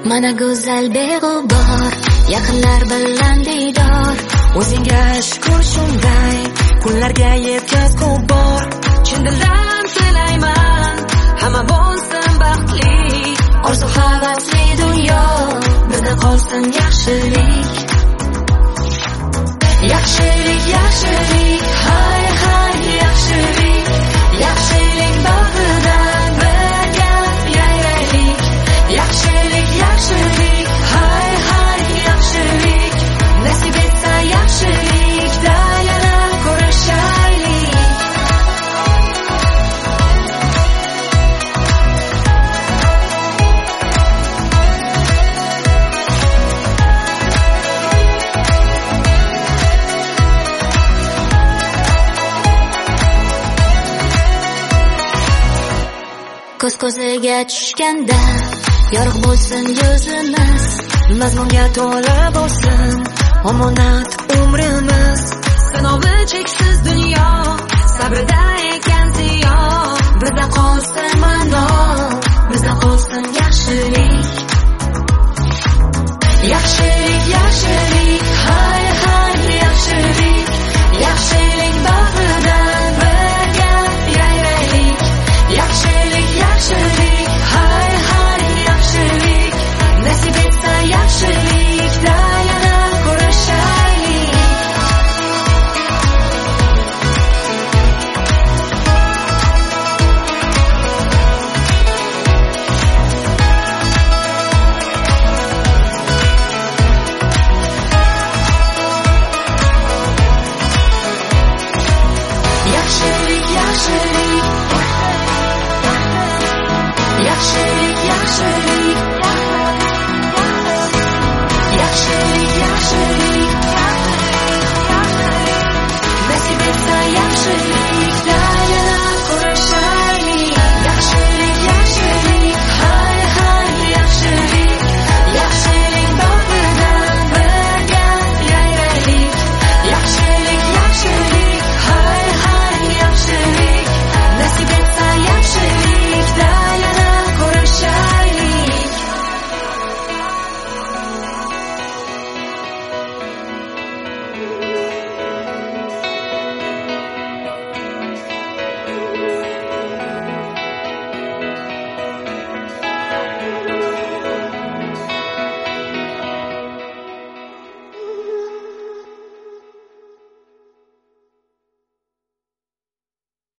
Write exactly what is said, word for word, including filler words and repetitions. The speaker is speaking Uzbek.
Mana go'zal beg'ubor, yaqinlar bilan diydor. O'zingga shukr shunday kunlarga yetkazgu bor. Chin dildan tilayman hamma bo'lsin baxtli. Orzu havasli dunyo, birda qolsin yaxshilik. Yaxshilik, yaxshilik, hay hay yaxshilik. Yaxshilik bag'ridan birga yaylaylik. Yaxshilik, yaxshilik, hay hay yaxshilik. Nasib etsa yaxshilikda yana ko'rishaylik. Ko'z ko'ziga tushganda yorug' bo'lsin yuzimiz, mazmunga to'la bo'lsin omonat umrimiz. Sinovi cheksiz dunyo, sabrida ekan ziyon.